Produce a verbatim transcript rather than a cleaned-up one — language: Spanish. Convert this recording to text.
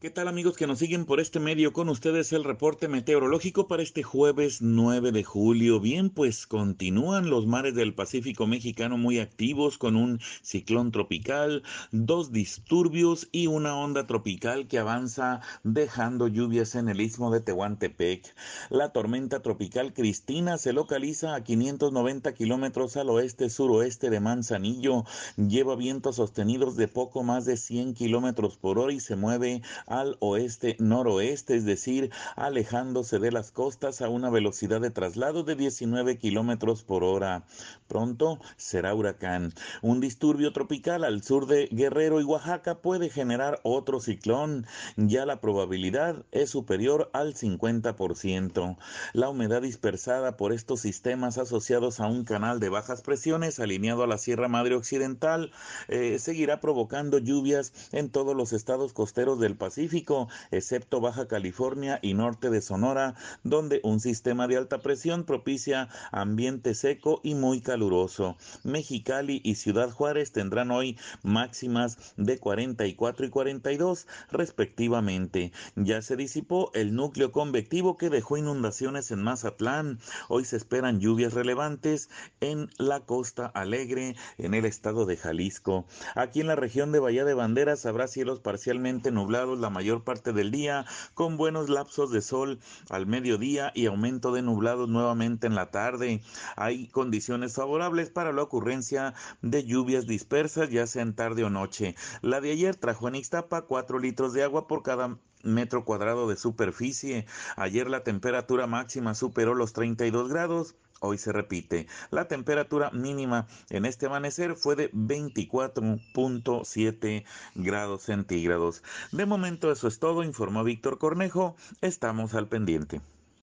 ¿Qué tal amigos que nos siguen por este medio? Con ustedes el reporte meteorológico para este jueves nueve de julio. Bien, pues continúan los mares del Pacífico mexicano muy activos con un ciclón tropical, dos disturbios y una onda tropical que avanza dejando lluvias en el istmo de Tehuantepec. La tormenta tropical Cristina se localiza a quinientos noventa kilómetros al oeste-suroeste de Manzanillo. Lleva vientos sostenidos de poco más de cien kilómetros por hora y se mueve al oeste-noroeste, es decir, alejándose de las costas a una velocidad de traslado de diecinueve kilómetros por hora. Pronto será huracán. Un disturbio tropical al sur de Guerrero y Oaxaca puede generar otro ciclón. Ya la probabilidad es superior al cincuenta por ciento. La humedad dispersada por estos sistemas asociados a un canal de bajas presiones alineado a la Sierra Madre Occidental eh, seguirá provocando lluvias en todos los estados costeros del Pacífico, excepto Baja California y norte de Sonora, donde un sistema de alta presión propicia ambiente seco y muy caluroso. Mexicali y Ciudad Juárez tendrán hoy máximas de cuarenta y cuatro y cuarenta y dos respectivamente. Ya se disipó el núcleo convectivo que dejó inundaciones en Mazatlán. Hoy se esperan lluvias relevantes en la Costa Alegre, en el estado de Jalisco. Aquí en la región de Bahía de Banderas habrá cielos parcialmente nublados la mayor parte del día, con buenos lapsos de sol al mediodía y aumento de nublados nuevamente en la tarde. Hay condiciones favorables para la ocurrencia de lluvias dispersas, ya sean tarde o noche. La de ayer trajo en Ixtapa cuatro litros de agua por cada metro cuadrado de superficie. Ayer la temperatura máxima superó los treinta y dos grados. Hoy se repite. La temperatura mínima en este amanecer fue de veinticuatro punto siete grados centígrados. De momento eso es todo, informó Víctor Cornejo. Estamos al pendiente.